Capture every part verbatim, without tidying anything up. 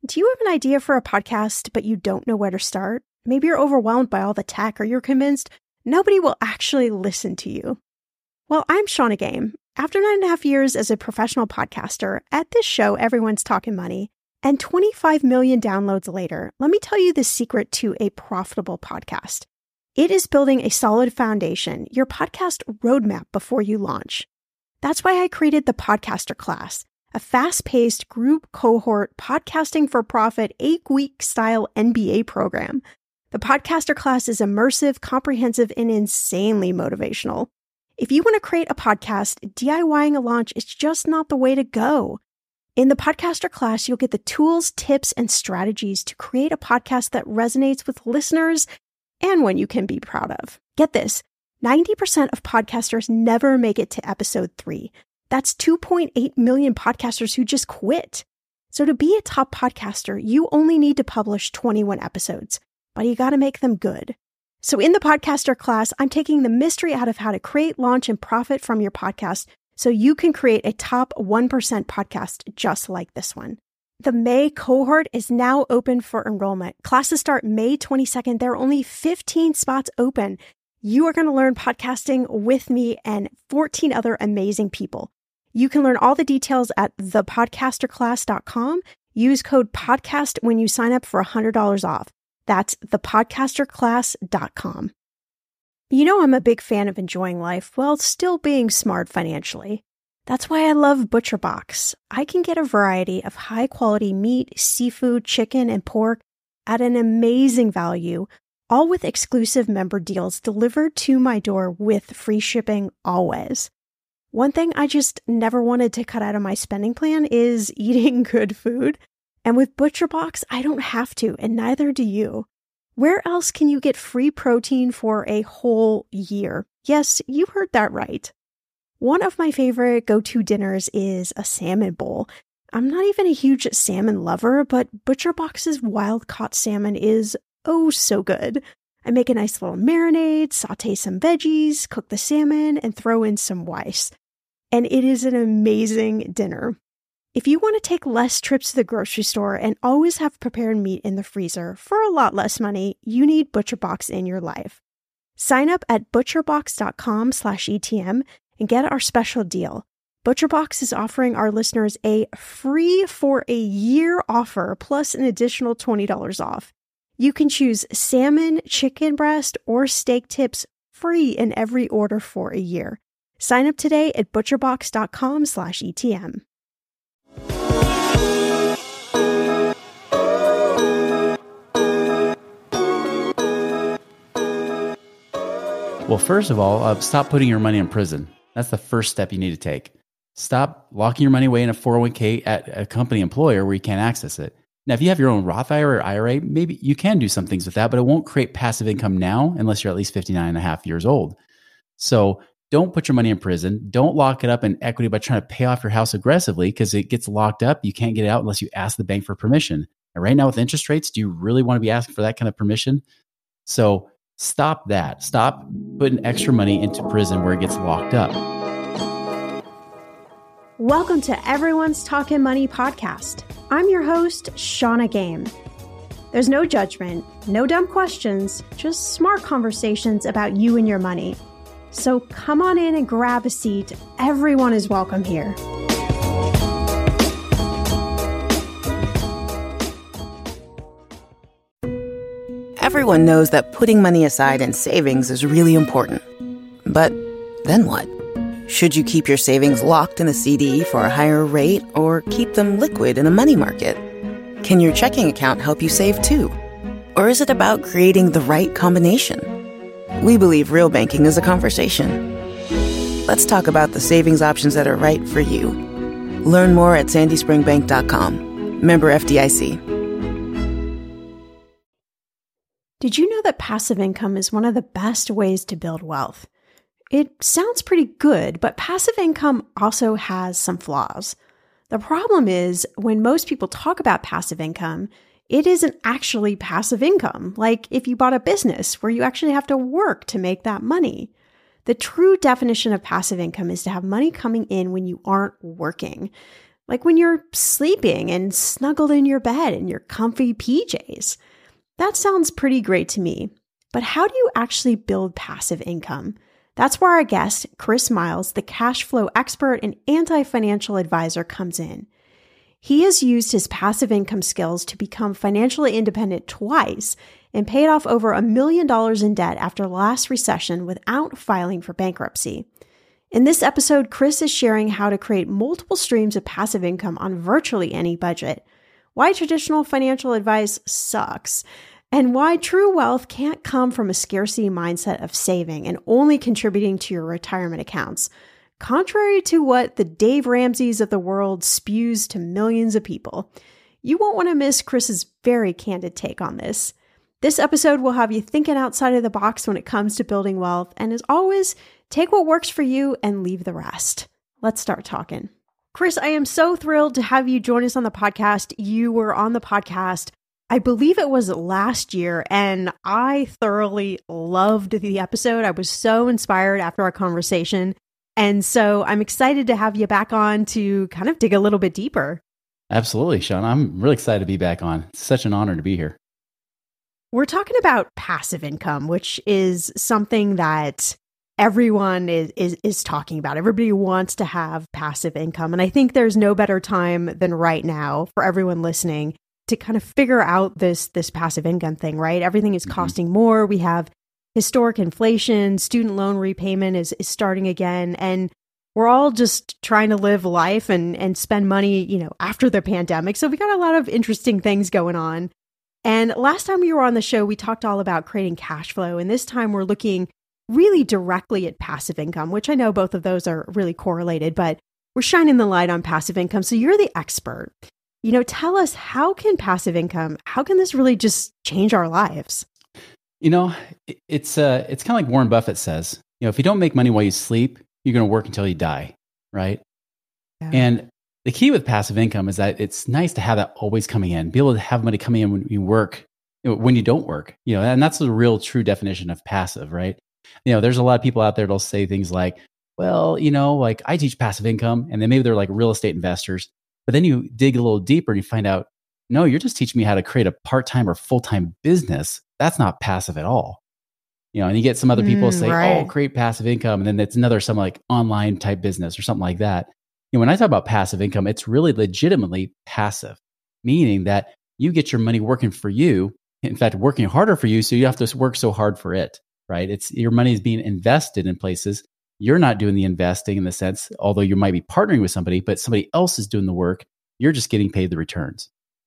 Do you have an idea for a podcast, but you don't know where to start? Maybe you're overwhelmed by all the tech, or you're convinced nobody will actually listen to you. Well, I'm Shannah Game. After nine and a half years as a professional podcaster, at this show, everyone's talking money, and twenty-five million downloads later, let me tell you the secret to a profitable podcast. It is building a solid foundation, your podcast roadmap before you launch. That's why I created the Podcaster Class, a fast-paced group cohort podcasting for profit eight-week style M B A program. The Podcaster Class is immersive, comprehensive, and insanely motivational. If you want to create a podcast, DIYing a launch is just not the way to go. In the Podcaster Class, you'll get the tools, tips, and strategies to create a podcast that resonates with listeners and one you can be proud of. Get this, ninety percent of podcasters never make it to episode three. That's two point eight million podcasters who just quit. So to be a top podcaster, you only need to publish twenty-one episodes, but you got to make them good. So in the Podcaster Class, I'm taking the mystery out of how to create, launch, and profit from your podcast so you can create a top one percent podcast just like this one. The May cohort is now open for enrollment. Classes start May twenty-second. There are only fifteen spots open. You are going to learn podcasting with me and fourteen other amazing people. You can learn all the details at the podcaster class dot com. Use code PODCAST when you sign up for one hundred dollars off. That's the podcaster class dot com. You know I'm a big fan of enjoying life while still being smart financially. That's why I love ButcherBox. I can get a variety of high-quality meat, seafood, chicken, and pork at an amazing value, all with exclusive member deals delivered to my door with free shipping always. One thing I just never wanted to cut out of my spending plan is eating good food. And with ButcherBox, I don't have to, and neither do you. Where else can you get free protein for a whole year? Yes, you heard that right. One of my favorite go-to dinners is a salmon bowl. I'm not even a huge salmon lover, but ButcherBox's wild-caught salmon is oh so good. I make a nice little marinade, saute some veggies, cook the salmon, and throw in some rice. And it is an amazing dinner. If you want to take less trips to the grocery store and always have prepared meat in the freezer for a lot less money, you need ButcherBox in your life. Sign up at butcherbox dot com slash E T M and get our special deal. ButcherBox is offering our listeners a free for a year offer plus an additional twenty dollars off. You can choose salmon, chicken breast, or steak tips free in every order for a year. Sign up today at butcherbox dot com slash E T M. Well, first of all, uh, stop putting your money in prison. That's the first step you need to take. Stop locking your money away in a four oh one k at a company employer where you can't access it. Now, if you have your own Roth I R A or I R A, maybe you can do some things with that, but it won't create passive income now unless you're at least fifty-nine and a half years old. So don't put your money in prison. Don't lock it up in equity by trying to pay off your house aggressively because it gets locked up. You can't get it out unless you ask the bank for permission. And right now with interest rates, do you really want to be asking for that kind of permission? So stop that. Stop putting extra money into prison where it gets locked up. Welcome to Everyone's Talking Money podcast. I'm your host, Shannah Game. There's no judgment, no dumb questions, just smart conversations about you and your money. So come on in and grab a seat. Everyone is welcome here. Everyone knows that putting money aside in savings is really important. But then what? Should you keep your savings locked in a C D for a higher rate or keep them liquid in a money market? Can your checking account help you save too? Or is it about creating the right combination? We believe real banking is a conversation. Let's talk about the savings options that are right for you. Learn more at sandy spring bank dot com. Member F D I C. Did you know that passive income is one of the best ways to build wealth? It sounds pretty good, but passive income also has some flaws. The problem is when most people talk about passive income, it isn't actually passive income, like if you bought a business where you actually have to work to make that money. The true definition of passive income is to have money coming in when you aren't working. like when you're sleeping and snuggled in your bed in your comfy P Js. That sounds pretty great to me. But how do you actually build passive income? That's where our guest, Chris Miles, the cash flow expert and anti-financial advisor, comes in. He has used his passive income skills to become financially independent twice and paid off over a million dollars in debt after last recession without filing for bankruptcy. In this episode, Chris is sharing how to create multiple streams of passive income on virtually any budget, why traditional financial advice sucks, and why true wealth can't come from a scarcity mindset of saving and only contributing to your retirement accounts, contrary to what the Dave Ramseys of the world spews to millions of people. You won't want to miss Chris's very candid take on this. This episode will have you thinking outside of the box when it comes to building wealth, and as always, take what works for you and leave the rest. Let's start talking. Chris, I am so thrilled to have you join us on the podcast. You were on the podcast, I believe it was last year, and I thoroughly loved the episode. I was so inspired after our conversation. And so I'm excited to have you back on to kind of dig a little bit deeper. Absolutely, Sean. I'm really excited to be back on. It's such an honor to be here. We're talking about passive income, which is something that everyone is, is is talking about. Everybody wants to have passive income. And I think there's no better time than right now for everyone listening to kind of figure out this, this passive income thing, right? Everything is costing mm-hmm. more. We have historic inflation, student loan repayment is, is starting again. And we're all just trying to live life and, and spend money, you know, after the pandemic. So we got a lot of interesting things going on. And last time we were on the show, we talked all about creating cash flow. And this time we're looking really directly at passive income, which I know both of those are really correlated, but we're shining the light on passive income. So you're the expert. You know, tell us, how can passive income, how can this really just change our lives? You know, it's uh, it's kind of like Warren Buffett says, you know, if you don't make money while you sleep, you're going to work until you die, right? Yeah. And the key with passive income is that it's nice to have that always coming in, be able to have money coming in when you work, you know, when you don't work, you know, and that's the real true definition of passive, right? You know, there's a lot of people out there that'll say things like, well, you know, like I teach passive income, and then maybe they're like real estate investors. But then you dig a little deeper and you find out, no, you're just teaching me how to create a part-time or full-time business. That's not passive at all. You know, and you get some other people mm, say, right. oh, create passive income. And then it's another, some like online type business or something like that. You know, when I talk about passive income, it's really legitimately passive, meaning that you get your money working for you. In fact, working harder for you. So you have to work so hard for it, right? It's your money is being invested in places. You're not doing the investing in the sense, although you might be partnering with somebody, but somebody else is doing the work. You're just getting paid the returns.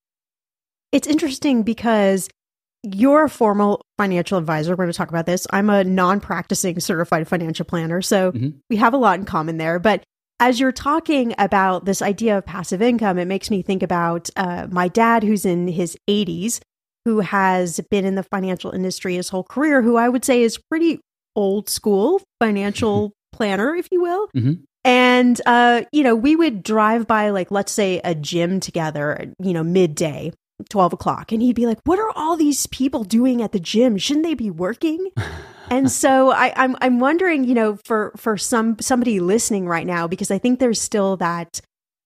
It's interesting because you're a formal financial advisor. We're going to talk about this. I'm a non-practicing certified financial planner. So mm-hmm. we have a lot in common there. But as you're talking about this idea of passive income, it makes me think about uh, my dad, who's in his eighties, who has been in the financial industry his whole career, who I would say is pretty old school financial planner, if you will. Mm-hmm. And, uh, you know, we would drive by, like, let's say a gym together, you know, midday, twelve o'clock. And he'd be like, what are all these people doing at the gym? Shouldn't they be working? And so I, I'm I'm wondering, you know, for, for some somebody listening right now, because I think there's still that,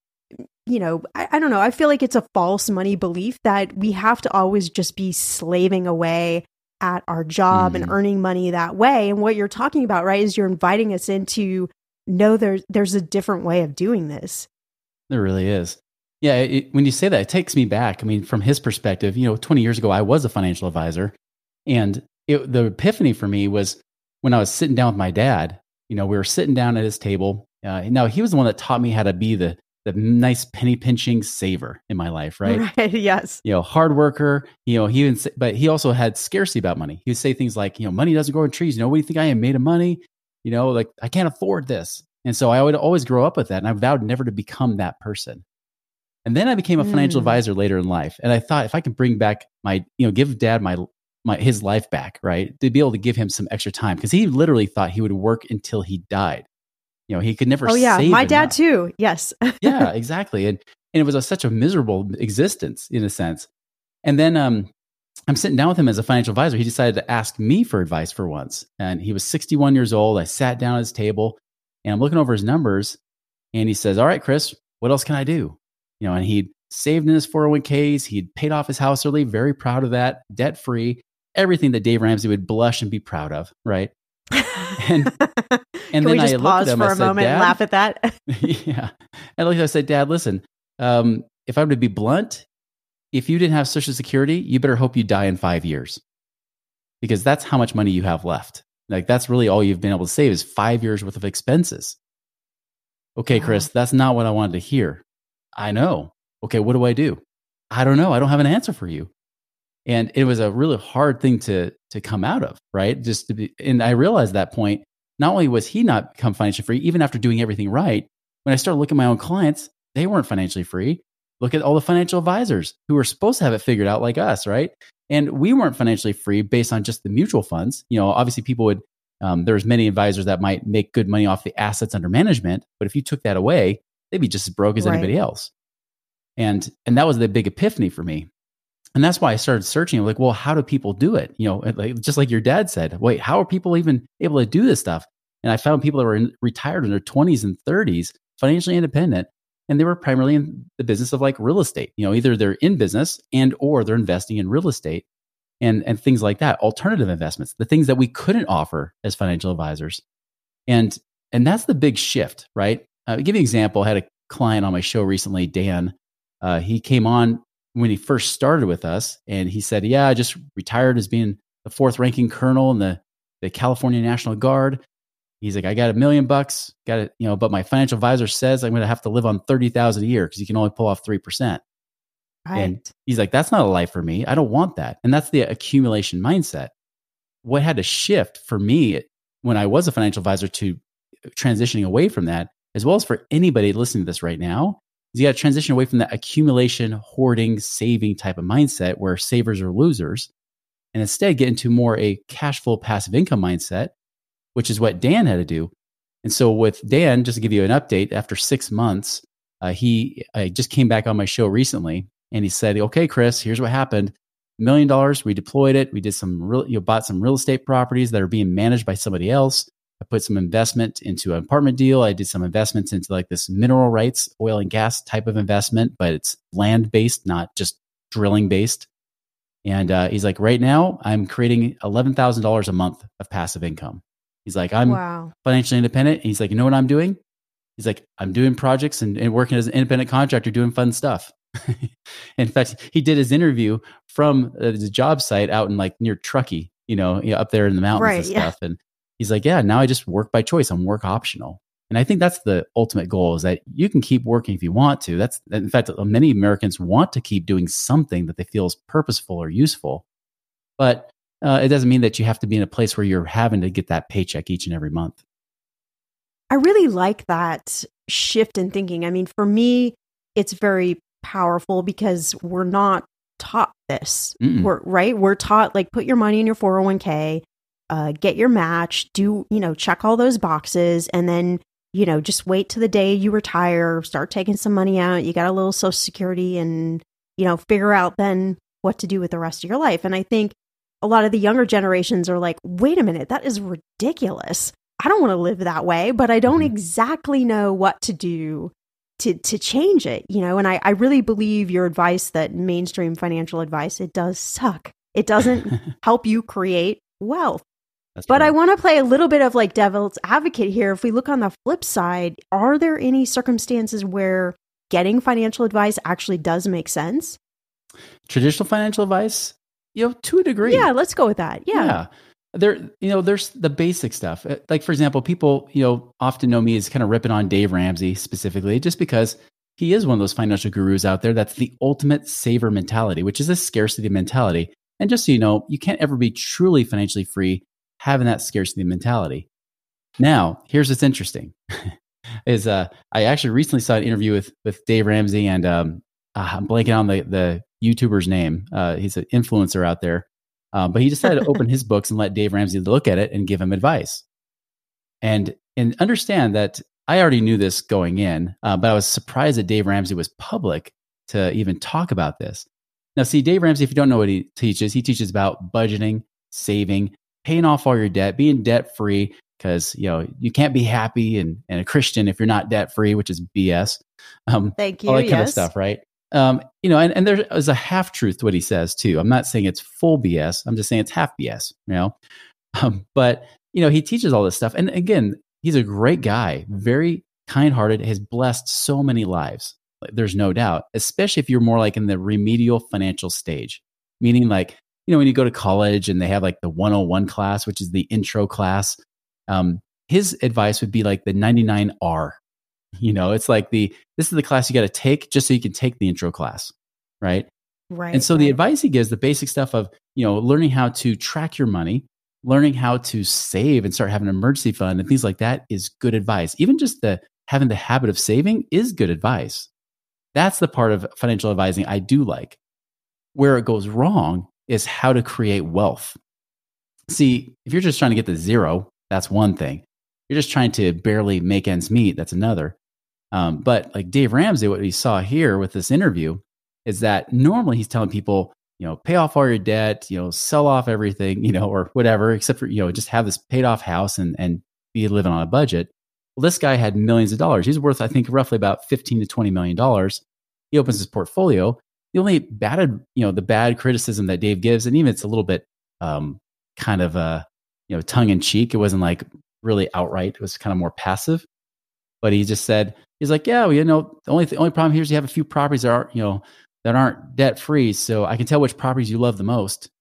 you know, I, I don't know. I feel like it's a false money belief that we have to always just be slaving away at our job mm-hmm. and earning money that way. And what you're talking about, right, is you're inviting us into know there's there's a different way of doing this. There really is. Yeah, it, when you say that, it takes me back. I mean, from his perspective, you know, twenty years ago, I was a financial advisor. And it, the epiphany for me was when I was sitting down with my dad. You know, we were sitting down at his table. Uh, now, he was the one that taught me how to be the the nice penny pinching saver in my life, right? Right, yes. You know, hard worker, you know, he would say, but he also had scarcity about money. He would say things like, you know, money doesn't grow on trees. You know, what do you think I am, made of money? You know, like I can't afford this. And so I would always grow up with that. And I vowed never to become that person. And then I became a financial mm. advisor later in life. And I thought if I could bring back my, you know, give dad my, my, his life back, right? To be able to give him some extra time. Because he literally thought he would work until he died. You know, he could never Oh yeah, save my enough. dad too. Yes. Yeah, exactly. And, and it was a, such a miserable existence in a sense. And then, um, I'm sitting down with him as a financial advisor. He decided to ask me for advice for once. And he was sixty-one years old. I sat down at his table and I'm looking over his numbers and he says, all right, Chris, what else can I do? you know, and he'd saved in his four oh one k's. He'd paid off his house early, very proud of that, debt free, everything that Dave Ramsey would blush and be proud of, right? And, and Can then we just I looked pause at him, for I a said, moment and Dad, laugh at that? yeah. And like I said, Dad, listen, um, if I'm to be blunt, if you didn't have Social Security, you better hope you die in five years because that's how much money you have left. Like that's really all you've been able to save is five years worth of expenses. Okay, Chris, wow. That's not what I wanted to hear. I know. Okay, what do I do? I don't know. I don't have an answer for you. And it was a really hard thing to to come out of, right? Just to be, and I realized at that point, not only was he not become financially free, even after doing everything right, when I started looking at my own clients, they weren't financially free. Look at all the financial advisors who were supposed to have it figured out like us, right? And we weren't financially free based on just the mutual funds. You know, obviously people would, um, there's many advisors that might make good money off the assets under management, but if you took that away, they'd be just as broke as right. anybody else. And and that was the big epiphany for me. And that's why I started searching, like, well, how do people do it? You know, like, just like your dad said, wait, how are people even able to do this stuff? And I found people that were in, retired in their twenties and thirties, financially independent, and they were primarily in the business of like real estate. You know, either they're in business and or they're investing in real estate and, and things like that, alternative investments, the things that we couldn't offer as financial advisors. And, and that's the big shift, right? Uh, I'll give you an example. I had a client on my show recently, Dan. Uh, he came on when he first started with us, and he said, yeah, I just retired as being the fourth ranking colonel in the, the California National Guard. He's like, I got a million bucks, got it, you know, but my financial advisor says I'm going to have to live on thirty thousand a year because you can only pull off three percent. Right. And he's like, that's not a life for me. I don't want that. And that's the accumulation mindset. What had to shift for me when I was a financial advisor to transitioning away from that, as well as for anybody listening to this right now, is you got to transition away from that accumulation, hoarding, saving type of mindset where savers are losers, and instead get into more a cash flow passive income mindset, which is what Dan had to do. And so with Dan, just to give you an update, after six months, uh, he uh, just came back on my show recently, and he said, okay, Chris, here's what happened. A million dollars, we deployed it. We did some real, you know, bought some real estate properties that are being managed by somebody else. I put some investment into an apartment deal. I did some investments into like this mineral rights, oil and gas type of investment, but it's land-based, not just drilling-based. And uh, he's like, right now, I'm creating eleven thousand dollars a month of passive income. He's like, I'm wow. financially independent. And he's like, you know what I'm doing? He's like, I'm doing projects and, and working as an independent contractor, doing fun stuff. In fact, he did his interview from uh, the job site out in like near Truckee, you know, you know, up there in the mountains right, and stuff. Yeah. And he's like, yeah, now I just work by choice. I'm work optional. And I think that's the ultimate goal, is that you can keep working if you want to. That's, in fact, many Americans want to keep doing something that they feel is purposeful or useful. But uh, it doesn't mean that you have to be in a place where you're having to get that paycheck each and every month. I really like that shift in thinking. I mean, for me, it's very powerful because we're not taught this, we're, right? We're taught like, put your money in your four oh one k, uh, get your match, do, you know, check all those boxes, and then, you know, just wait till the day you retire, start taking some money out. You got a little Social Security, and, you know, figure out then what to do with the rest of your life. And I think a lot of the younger generations are like, wait a minute, that is ridiculous. I don't want to live that way, but I don't exactly know what to do to to change it, you know. And I, I really believe your advice that mainstream financial advice, it does suck. It doesn't help you create wealth. That's but true. I want to play a little bit of like devil's advocate here. If we look on the flip side, are there any circumstances where getting financial advice actually does make sense? Traditional financial advice, you know, to a degree. Yeah, let's go with that. Yeah. yeah. There, you know, there's the basic stuff. Like, for example, people, you know, often know me as kind of ripping on Dave Ramsey specifically, just because he is one of those financial gurus out there. That's the ultimate saver mentality, which is a scarcity mentality. And just so you know, you can't ever be truly financially free having that scarcity mentality. Now, here's what's interesting is uh, I actually recently saw an interview with with Dave Ramsey, and um, uh, I'm blanking on the, the YouTuber's name. Uh, he's an influencer out there. Um, but he decided to open his books and let Dave Ramsey look at it and give him advice. And and understand that I already knew this going in, uh, but I was surprised that Dave Ramsey was public to even talk about this. Now, see, Dave Ramsey, if you don't know what he teaches, he teaches about budgeting, saving, paying off all your debt, being debt-free, because, you know, you can't be happy and, and a Christian if you're not debt free, which is B S. Um, Thank you. All that kind yes. of stuff, right? Um, you know, and, and there is a half truth to what he says too. I'm not saying it's full B S. I'm just saying it's half B S, you know? Um, but, you know, he teaches all this stuff. And again, he's a great guy, very kind-hearted, has blessed so many lives. There's no doubt, especially if you're more like in the remedial financial stage, meaning like, you know, when you go to college and they have like the one oh one class, which is the intro class, um, his advice would be like the ninety-nine R. You know, it's like the, this is the class you got to take just so you can take the intro class, right? Right. And so right. the advice he gives, the basic stuff of, you know, learning how to track your money, learning how to save and start having an emergency fund and things like that is good advice. Even just the having the habit of saving is good advice. That's the part of financial advising I do like. Where it goes wrong is how to create wealth. See, if you're just trying to get to zero, that's one thing. You're just trying to barely make ends meet, that's another. Um, but like Dave Ramsey, what we saw here with this interview is that normally he's telling people, you know, pay off all your debt, you know, sell off everything, you know, or whatever, except for, you know, just have this paid off house and, and be living on a budget. Well, this guy had millions of dollars. He's worth, I think, roughly about fifteen to twenty million dollars. He opens his portfolio. The only bad, you know, the bad criticism that Dave gives, and even it's a little bit um, kind of, uh, you know, tongue in cheek. It wasn't like really outright. It was kind of more passive. But he just said, he's like, yeah, well, you know, the only, the only problem here is you have a few properties that aren't, you know, that aren't debt free. So I can tell which properties you love the most.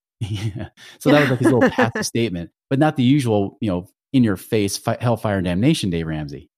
So that was like his little passive statement, but not the usual, you know, in your face, fi- hellfire and damnation, Dave Ramsey.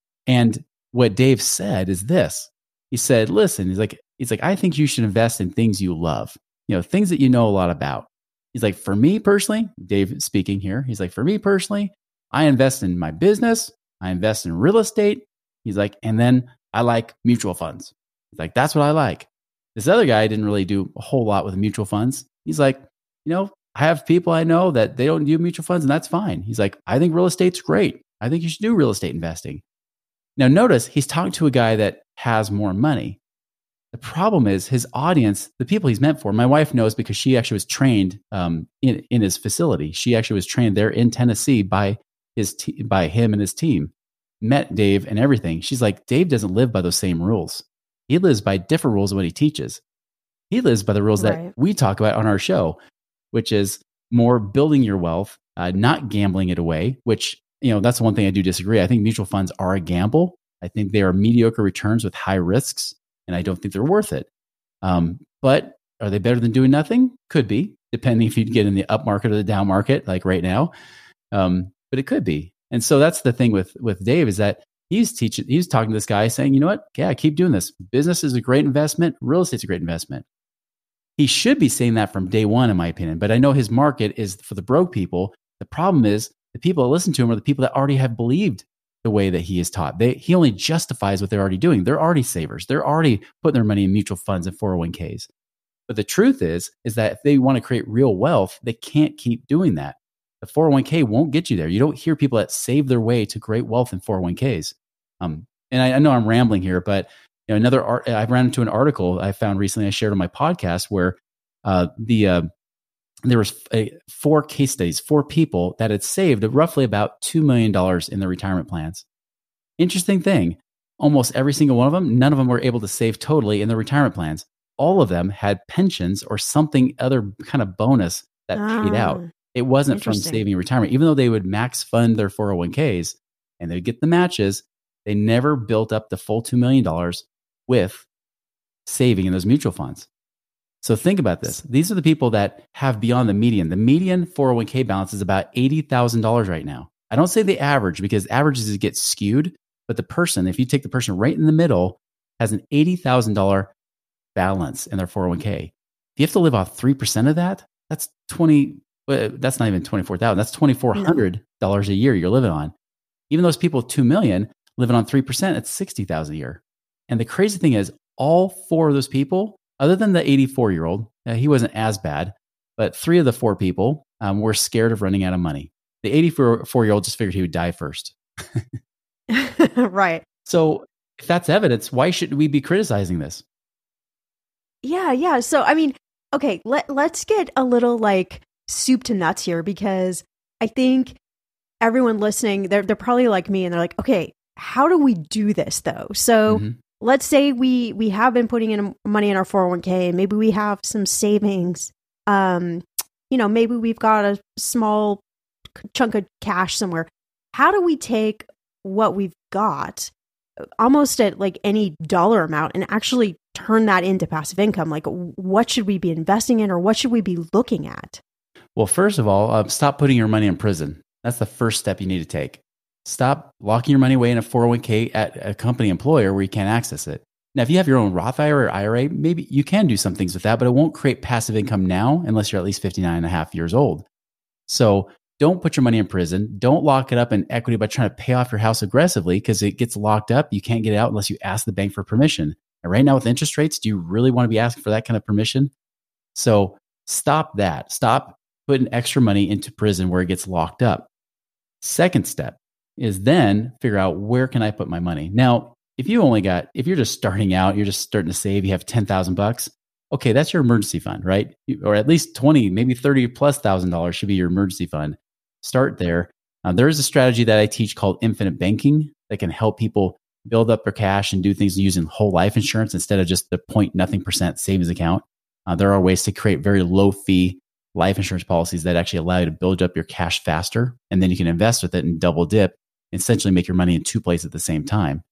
And what Dave said is this. He said, listen, he's like, he's like, I think you should invest in things you love, you know, things that you know a lot about. He's like, for me personally, Dave speaking here, he's like, for me personally, I invest in my business. I invest in real estate. He's like, and then I like mutual funds. He's like, that's what I like. This other guy didn't really do a whole lot with mutual funds. He's like, you know, I have people I know that they don't do mutual funds and that's fine. He's like, I think real estate's great. I think you should do real estate investing. Now notice he's talking to a guy that has more money. The problem is his audience, the people he's meant for. My wife knows because she actually was trained um, in, in his facility. She actually was trained there in Tennessee by his te- by him and his team. Met Dave and everything. She's like, Dave doesn't live by those same rules. He lives by different rules of what he teaches. He lives by the rules Right. that we talk about on our show, which is more building your wealth, uh, not gambling it away, which, you know, that's one thing I do disagree. I think mutual funds are a gamble. I think they are mediocre returns with high risks, and I don't think they're worth it. Um, but are they better than doing nothing? Could be, depending if you get in the up market or the down market, like right now. Um, but it could be. And so that's the thing with, with Dave is that he's teaching, he's talking to this guy saying, you know what? Yeah, keep doing this. Business is a great investment. Real estate's a great investment. He should be saying that from day one, in my opinion. But I know his market is for the broke people. The problem is the people that listen to him are the people that already have believed the way that he is taught. They, he only justifies what they're already doing. They're already savers. They're already putting their money in mutual funds and four oh one k's. But the truth is, is that if they want to create real wealth, they can't keep doing that. The four oh one k won't get you there. You don't hear people that save their way to great wealth in four oh one k's. Um, and I, I know I'm rambling here, but you know, another art, I ran into an article I found recently. I shared on my podcast where uh, the uh, there was a, four case studies, four people that had saved roughly about two million dollars in their retirement plans. Interesting thing, almost every single one of them, none of them were able to save totally in their retirement plans. All of them had pensions or something other kind of bonus that Ah, paid out. It wasn't from interesting. saving retirement, even though they would max fund their four oh one k's and they'd get the matches. They never built up the full two million dollars with saving in those mutual funds. So think about this. These are the people that have beyond the median. The median four oh one k balance is about eighty thousand dollars right now. I don't say the average because averages get skewed, but the person, if you take the person right in the middle, has an eighty thousand dollars balance in their four oh one k. If you have to live off three percent of that, that's twenty. That's not even twenty-four thousand. That's twenty-four hundred dollars a year you're living on. Even those people with two million living on three percent, it's sixty thousand a year. And the crazy thing is all four of those people, other than the eighty-four year old, uh, he wasn't as bad, but three of the four people um, were scared of running out of money. The eighty-four year old just figured he would die first. Right. So if that's evidence, why should we be criticizing this? Yeah, yeah. So I mean, okay, let let's get a little like soup to nuts here because I think everyone listening, they're, they're probably like me and they're like, okay, how do we do this though? So mm-hmm. let's say we, we have been putting in money in our four oh one k and maybe we have some savings. Um, you know, maybe we've got a small chunk of cash somewhere. How do we take what we've got almost at like any dollar amount and actually turn that into passive income? Like, what should we be investing in or what should we be looking at? Well, first of all, uh, stop putting your money in prison. That's the first step you need to take. Stop locking your money away in a four oh one k at a company employer where you can't access it. Now, if you have your own Roth I R A or I R A, maybe you can do some things with that, but it won't create passive income now unless you're at least fifty-nine and a half years old. So don't put your money in prison. Don't lock it up in equity by trying to pay off your house aggressively because it gets locked up. You can't get it out unless you ask the bank for permission. And right now with interest rates, do you really want to be asking for that kind of permission? So stop that. Stop putting extra money into prison where it gets locked up. Second step is then figure out, where can I put my money? Now, if you only got, if you're just starting out, you're just starting to save, you have ten thousand bucks. Okay, that's your emergency fund, right? Or at least twenty, maybe thirty plus thousand dollars should be your emergency fund. Start there. Uh, there is a strategy that I teach called infinite banking that can help people build up their cash and do things using whole life insurance instead of just the point nothing percent savings account. Uh, there are ways to create very low fee life insurance policies that actually allow you to build up your cash faster, and then you can invest with it and double dip, essentially make your money in two places at the same time.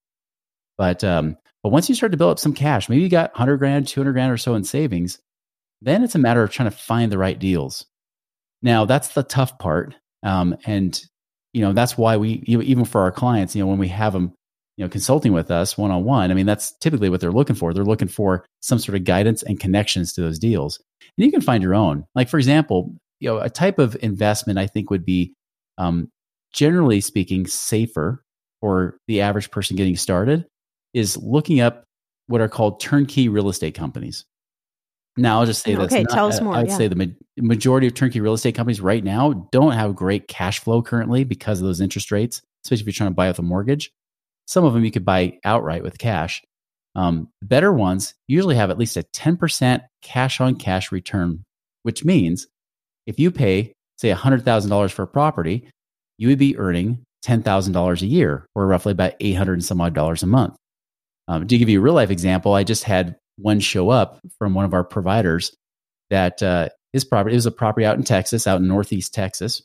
But um, but once you start to build up some cash, maybe you got one hundred grand, two hundred grand or so in savings, then it's a matter of trying to find the right deals. Now, that's the tough part. Um, and, you know, that's why we, even for our clients, you know, when we have them, you know, consulting with us one-on-one, I mean, that's typically what they're looking for. They're looking for some sort of guidance and connections to those deals. And you can find your own. Like, for example, you know, a type of investment I think would be, um, generally speaking, safer for the average person getting started is looking up what are called turnkey real estate companies. Now, I'll just say that's okay, not, tell us more. I would yeah. say the ma- majority of turnkey real estate companies right now don't have great cash flow currently because of those interest rates, especially if you're trying to buy with a mortgage. Some of them you could buy outright with cash. Um, better ones usually have at least a ten percent cash on cash return, which means if you pay, say, one hundred thousand dollars for a property, you would be earning ten thousand dollars a year, or roughly about eight hundred and some odd dollars a month. Um, to give you a real life example, I just had one show up from one of our providers that uh, his property, it was a property out in Texas, out in Northeast Texas.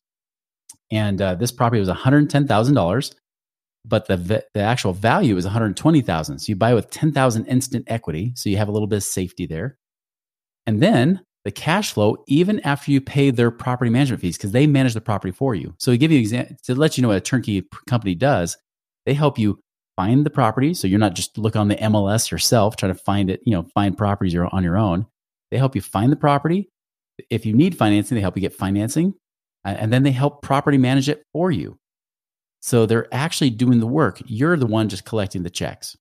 And uh, this property was one hundred ten thousand dollars, but the the actual value was one hundred twenty thousand dollars. So you buy with ten thousand dollars instant equity. So you have a little bit of safety there. And then the cash flow, even after you pay their property management fees, because they manage the property for you. So to give you an example, to let you know what a turnkey company does, they help you find the property. So you're not just look on the M L S yourself, trying to find it, you know, find properties on your own. They help you find the property. If you need financing, they help you get financing. And then they help property manage it for you. So they're actually doing the work. You're the one just collecting the checks.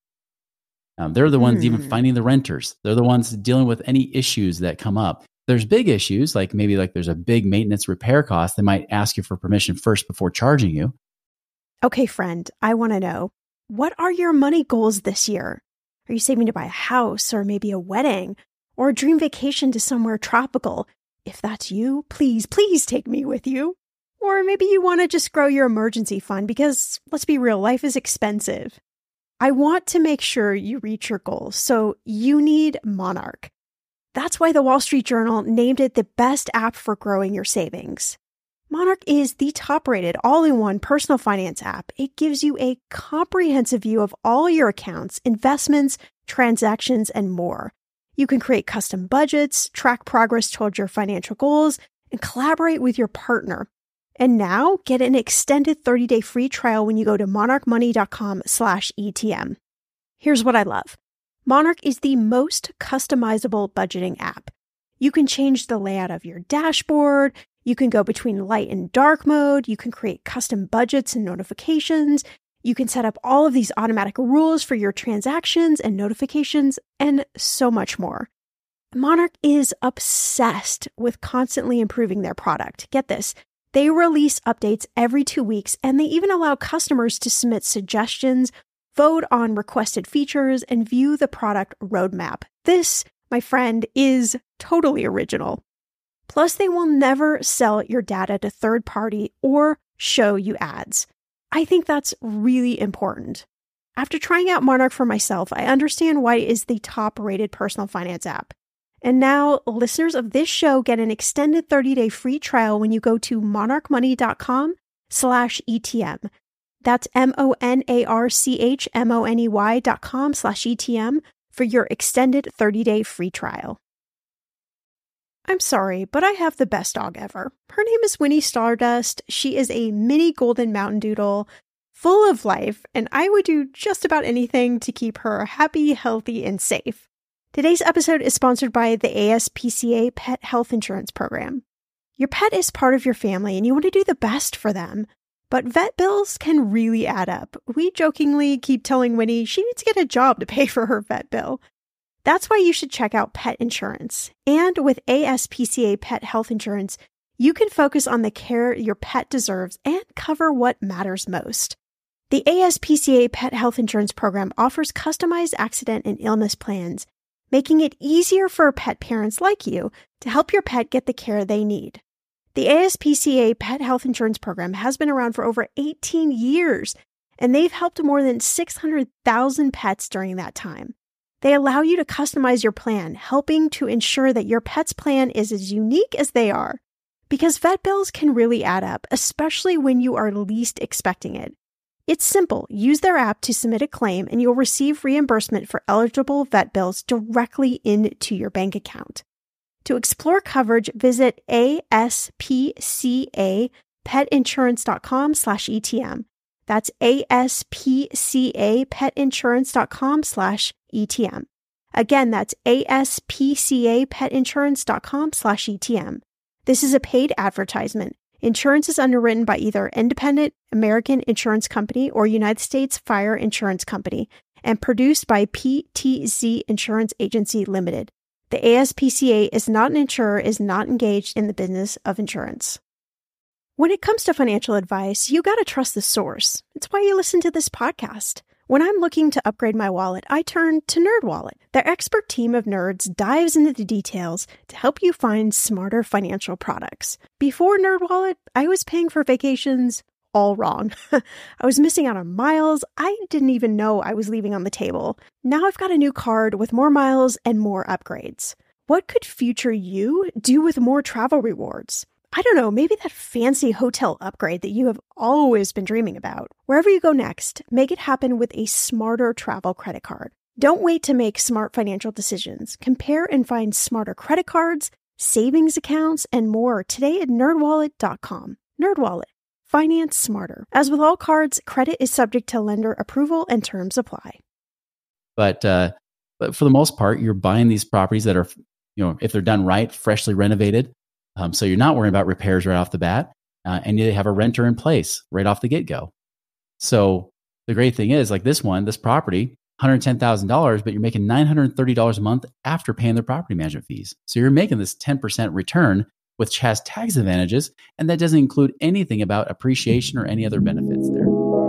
Um, they're the ones mm. even finding the renters. They're the ones dealing with any issues that come up. There's big issues, like maybe like there's a big maintenance repair cost. They might ask you for permission first before charging you. Okay, friend, I want to know, what are your money goals this year? Are you saving to buy a house or maybe a wedding or a dream vacation to somewhere tropical? If that's you, please, please take me with you. Or maybe you want to just grow your emergency fund because, let's be real, life is expensive. I want to make sure you reach your goals, so you need Monarch. That's why the Wall Street Journal named it the best app for growing your savings. Monarch is the top-rated all-in-one personal finance app. It gives you a comprehensive view of all your accounts, investments, transactions, and more. You can create custom budgets, track progress towards your financial goals, and collaborate with your partner. And now, get an extended thirty-day free trial when you go to monarchmoney.com slash ETM. Here's what I love. Monarch is the most customizable budgeting app. You can change the layout of your dashboard. You can go between light and dark mode. You can create custom budgets and notifications. You can set up all of these automatic rules for your transactions and notifications, and so much more. Monarch is obsessed with constantly improving their product. Get this. They release updates every two weeks, and they even allow customers to submit suggestions, vote on requested features, and view the product roadmap. This, my friend, is totally original. Plus, they will never sell your data to third party or show you ads. I think that's really important. After trying out Monarch for myself, I understand why it is the top-rated personal finance app. And now, listeners of this show get an extended thirty-day free trial when you go to monarchmoney.com slash ETM. That's M-O-N-A-R-C-H-M-O-N-E-Y dot com slash E-T-M for your extended thirty-day free trial. I'm sorry, but I have the best dog ever. Her name is Winnie Stardust. She is a mini golden mountain doodle, full of life, and I would do just about anything to keep her happy, healthy, and safe. Today's episode is sponsored by the A S P C A Pet Health Insurance Program. Your pet is part of your family, and you want to do the best for them. But vet bills can really add up. We jokingly keep telling Winnie she needs to get a job to pay for her vet bill. That's why you should check out pet insurance. And with A S P C A Pet Health Insurance, you can focus on the care your pet deserves and cover what matters most. The A S P C A Pet Health Insurance Program offers customized accident and illness plans, making it easier for pet parents like you to help your pet get the care they need. The A S P C A Pet Health Insurance Program has been around for over eighteen years, and they've helped more than six hundred thousand pets during that time. They allow you to customize your plan, helping to ensure that your pet's plan is as unique as they are. Because vet bills can really add up, especially when you are least expecting it. It's simple. Use their app to submit a claim, and you'll receive reimbursement for eligible vet bills directly into your bank account. To explore coverage, visit aspcapetinsurance.com slash ETM. That's aspcapetinsurance.com slash ETM. Again, that's aspcapetinsurance.com slash ETM. This is a paid advertisement. Insurance is underwritten by either Independent American Insurance Company or United States Fire Insurance Company and produced by P T Z Insurance Agency Limited. The A S P C A is not an insurer, is not engaged in the business of insurance. When it comes to financial advice, you gotta trust the source. It's why you listen to this podcast. When I'm looking to upgrade my wallet, I turn to NerdWallet. Their expert team of nerds dives into the details to help you find smarter financial products. Before NerdWallet, I was paying for vacations all wrong. I was missing out on miles I didn't even know I was leaving on the table. Now I've got a new card with more miles and more upgrades. What could future you do with more travel rewards? I don't know, maybe that fancy hotel upgrade that you have always been dreaming about. Wherever you go next, make it happen with a smarter travel credit card. Don't wait to make smart financial decisions. Compare and find smarter credit cards, savings accounts, and more today at nerd wallet dot com. NerdWallet. Finance smarter. As with all cards, credit is subject to lender approval and terms apply. But uh, but for the most part, you're buying these properties that are, you know, if they're done right, freshly renovated. Um, so you're not worrying about repairs right off the bat, uh, and you have a renter in place right off the get-go. So the great thing is, like this one, this property, one hundred ten thousand dollars, but you're making nine hundred thirty dollars a month after paying their property management fees. So you're making this ten percent return, which has tax advantages, and that doesn't include anything about appreciation or any other benefits there.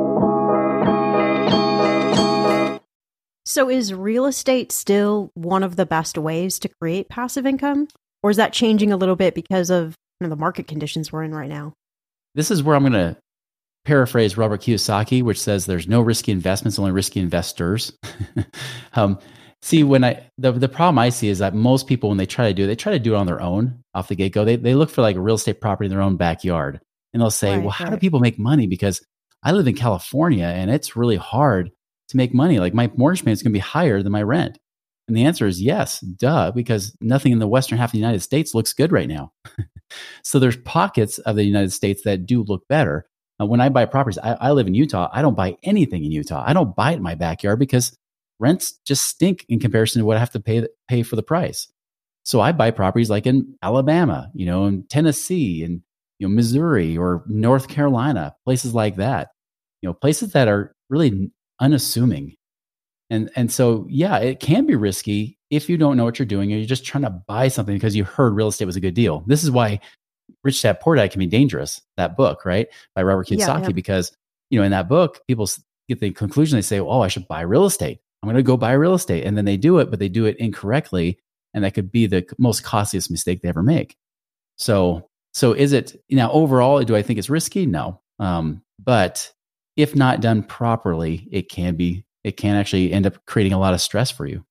So is real estate still one of the best ways to create passive income? Or is that changing a little bit because of, you know, the market conditions we're in right now? This is where I'm going to paraphrase Robert Kiyosaki, which says there's no risky investments, only risky investors. um, see, when I the, the problem I see is that most people, when they try to do it, they try to do it on their own off the get-go. They, they look for like a real estate property in their own backyard. And they'll say, right, well, how right. do people make money? Because I live in California and it's really hard to make money. Like my mortgage payment is going to be higher than my rent. And the answer is yes, duh, because nothing in the western half of the United States looks good right now. So there's pockets of the United States that do look better. Uh, when I buy properties, I, I live in Utah. I don't buy anything in Utah. I don't buy it in my backyard because rents just stink in comparison to what I have to pay pay for the price. So I buy properties like in Alabama, you know, in Tennessee, and you know, Missouri or North Carolina, places like that. You know, places that are really unassuming. And and so, yeah, it can be risky if you don't know what you're doing or you're just trying to buy something because you heard real estate was a good deal. This is why Rich Dad Poor Dad can be dangerous, that book, right? By Robert Kiyosaki, yeah, yeah. Because, you know, in that book, people get the conclusion, they say, oh, I should buy real estate. I'm going to go buy real estate. And then they do it, but they do it incorrectly. And that could be the most costliest mistake they ever make. So, so is it, you know, overall, do I think it's risky? No. Um, but if not done properly, it can be, it can actually end up creating a lot of stress for you.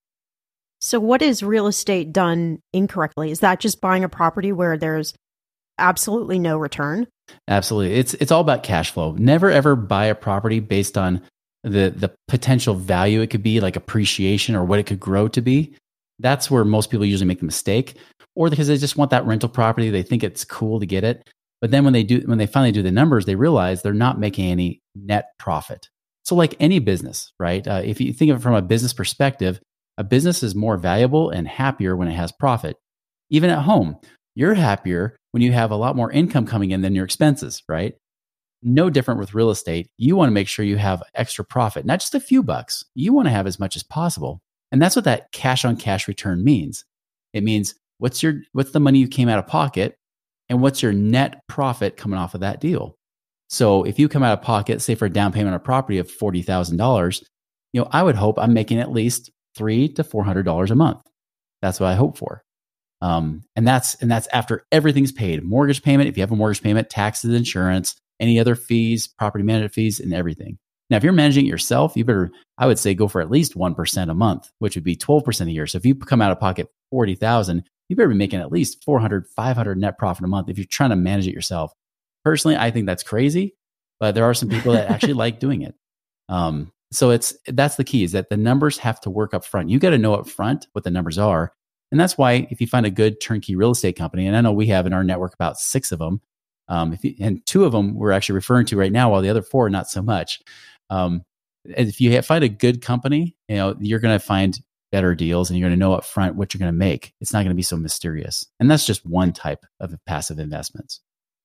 So what is real estate done incorrectly? Is that just buying a property where there's absolutely no return? Absolutely. It's it's all about cash flow. Never ever buy a property based on the the potential value it could be, like appreciation or what it could grow to be. That's where most people usually make the mistake, or because they just want that rental property, they think it's cool to get it. But then when they do when they finally do the numbers, they realize they're not making any net profit. So like any business, right? Uh, if you think of it from a business perspective, a business is more valuable and happier when it has profit. Even at home, you're happier when you have a lot more income coming in than your expenses, right? No different with real estate. You want to make sure you have extra profit, not just a few bucks. You want to have as much as possible. And that's what that cash on cash return means. It means what's your what's the money you came out of pocket and what's your net profit coming off of that deal. So if you come out of pocket, say for a down payment on a property of forty thousand dollars, you know, I would hope I'm making at least three to four hundred dollars a month. That's what I hope for. Um, and that's and that's after everything's paid. Mortgage payment, if you have a mortgage payment, taxes, insurance, any other fees, property management fees, and everything. Now, if you're managing it yourself, you better, I would say, go for at least one percent a month, which would be twelve percent a year. So if you come out of pocket forty thousand dollars, you better be making at least four hundred, five hundred net profit a month if you're trying to manage it yourself. Personally, I think that's crazy, but there are some people that actually like doing it. Um, so it's that's the key, is that the numbers have to work up front. You got to know up front what the numbers are. And that's why if you find a good turnkey real estate company, and I know we have in our network about six of them, um, if you, and two of them we're actually referring to right now, while the other four, not so much. Um, if you have, find a good company, you know, you're going to find better deals and you're going to know up front what you're going to make. It's not going to be so mysterious. And that's just one type of passive investments.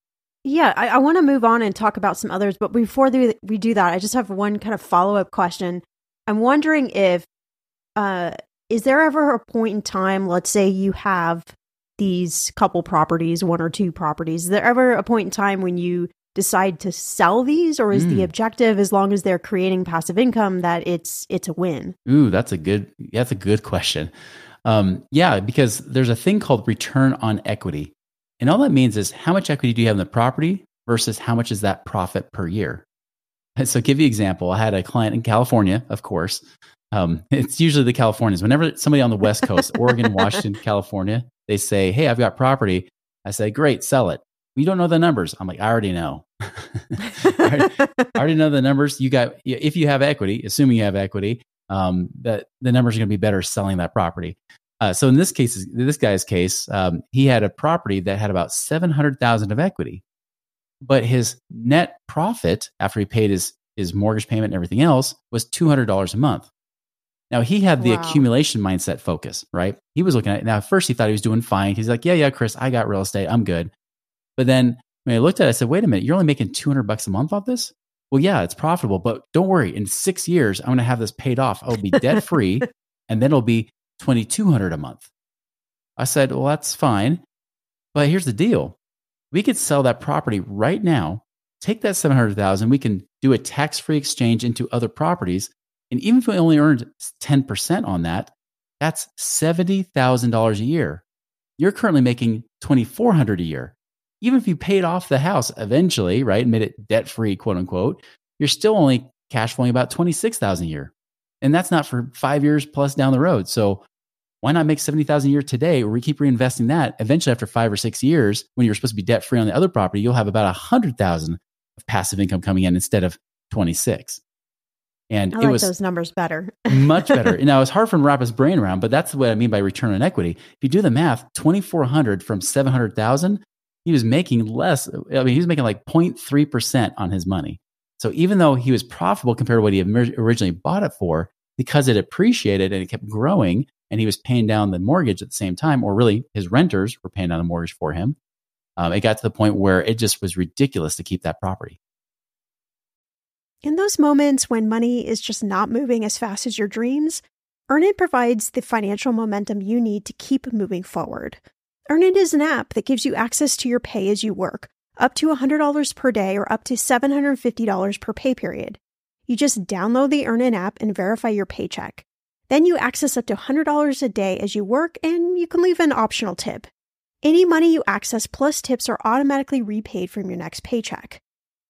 Yeah, I, I want to move on and talk about some others. But before the, we do that, I just have one kind of follow-up question. I'm wondering if, uh, is there ever a point in time, let's say you have these couple properties, one or two properties, is there ever a point in time when you decide to sell these, or is mm. the objective, as long as they're creating passive income, that it's it's a win? Ooh, that's a good that's a good question. Um, yeah, because there's a thing called return on equity, and all that means is how much equity do you have in the property versus how much is that profit per year. And so, give you an example. I had a client in California, of course. Um, it's usually the Californians. Whenever somebody on the West Coast, Oregon, Washington, California, they say, "Hey, I've got property." I say, "Great, sell it." You don't know the numbers. I'm like, I already know. I, already, I already know the numbers. You got, if you have equity, assuming you have equity, um, that the numbers are going to be better selling that property. Uh, so in this case, this guy's case, um, he had a property that had about seven hundred thousand of equity, but his net profit after he paid his his mortgage payment and everything else was two hundred dollars a month. Now he had the wow. accumulation mindset focus, right? He was looking at it. Now at first he thought he was doing fine. He's like, yeah, yeah, Chris, I got real estate. I'm good. But then when I looked at it, I said, wait a minute, you're only making two hundred bucks a month off this? Well, yeah, it's profitable, but don't worry. In six years, I'm going to have this paid off. I'll be debt free, and then it'll be twenty-two hundred dollars a month. I said, well, that's fine. But here's the deal. We could sell that property right now, take that seven hundred thousand dollars, we can do a tax-free exchange into other properties. And even if we only earned ten percent on that, that's seventy thousand dollars a year. You're currently making twenty-four hundred dollars a year. Even if you paid off the house eventually, right, and made it debt-free, quote unquote, you're still only cash flowing about twenty-six thousand dollars a year. And that's not for five years plus down the road. So why not make seventy thousand dollars a year today, where we keep reinvesting that? Eventually, after five or six years, when you're supposed to be debt-free on the other property, you'll have about one hundred thousand dollars of passive income coming in instead of twenty-six. And I it like was those numbers better. much better. Now, it's hard for him to wrap his brain around, but that's what I mean by return on equity. If you do the math, twenty-four hundred dollars from seven hundred thousand dollars, he was making less. I mean, he was making like zero point three percent on his money. So even though he was profitable compared to what he had originally bought it for, because it appreciated and it kept growing, and he was paying down the mortgage at the same time, or really his renters were paying down the mortgage for him, um, it got to the point where it just was ridiculous to keep that property. In those moments when money is just not moving as fast as your dreams, Earnin provides the financial momentum you need to keep moving forward. Earnin is an app that gives you access to your pay as you work, up to one hundred dollars per day or up to seven hundred fifty dollars per pay period. You just download the Earnin app and verify your paycheck. Then you access up to one hundred dollars a day as you work, and you can leave an optional tip. Any money you access plus tips are automatically repaid from your next paycheck.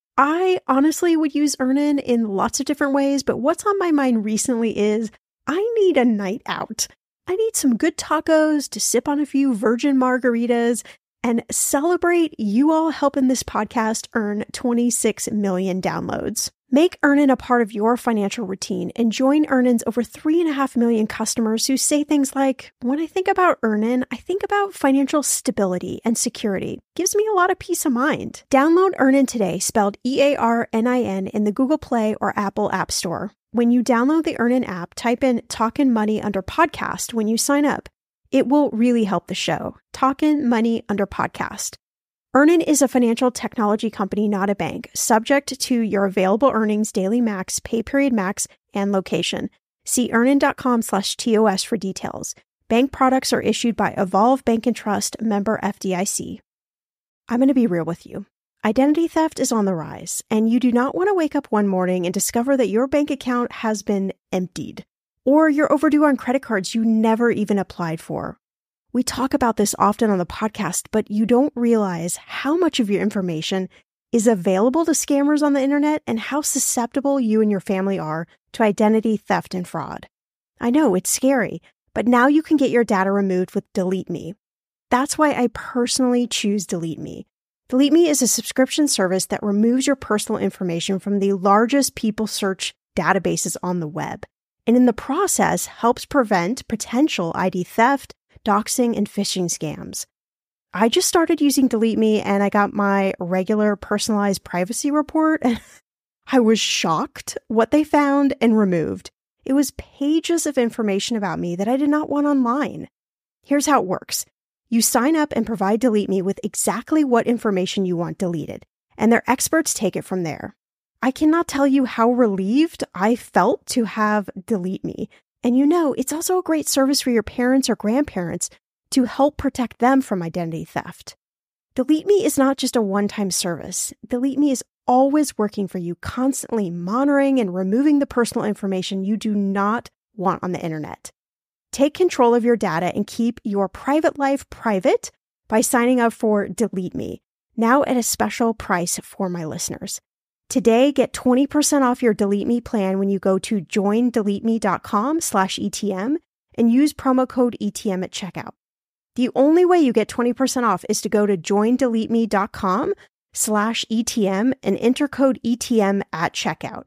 I honestly would use Earnin in lots of different ways, but what's on my mind recently is I need a night out. I need some good tacos to sip on a few virgin margaritas and celebrate you all helping this podcast earn twenty-six million downloads. Make Earnin a part of your financial routine and join Earnin's over three and a half million customers who say things like, when I think about Earnin, I think about financial stability and security. Gives me a lot of peace of mind. Download Earnin today, spelled E A R N I N, in the Google Play or Apple App Store. When you download the Earnin app, type in Talkin' Money under podcast when you sign up. It will really help the show. Talkin' Money under podcast. Earnin is a financial technology company, not a bank, subject to your available earnings, daily max, pay period max, and location. See earnin.com slash TOS for details. Bank products are issued by Evolve Bank and Trust, member F D I C. I'm going to be real with you. Identity theft is on the rise, and you do not want to wake up one morning and discover that your bank account has been emptied, or you're overdue on credit cards you never even applied for. We talk about this often on the podcast, but you don't realize how much of your information is available to scammers on the internet and how susceptible you and your family are to identity theft and fraud. I know it's scary, but now you can get your data removed with Delete Me. That's why I personally choose Delete Me. Delete Me is a subscription service that removes your personal information from the largest people search databases on the web, and in the process helps prevent potential I D theft, doxing, and phishing scams. I just started using Delete Me and I got my regular personalized privacy report and I was shocked what they found and removed. It was pages of information about me that I did not want online. Here's how it works. You sign up and provide Delete Me with exactly what information you want deleted, and their experts take it from there. I cannot tell you how relieved I felt to have Delete Me. And you know, it's also a great service for your parents or grandparents to help protect them from identity theft. Delete Me is not just a one-time service. Delete Me is always working for you, constantly monitoring and removing the personal information you do not want on the internet. Take control of your data and keep your private life private by signing up for Delete Me, now at a special price for my listeners. Today, get twenty percent off your Delete Me plan when you go to joindeleteme.com slash ETM and use promo code E T M at checkout. The only way you get twenty percent off is to go to joindeleteme.com slash ETM and enter code E T M at checkout.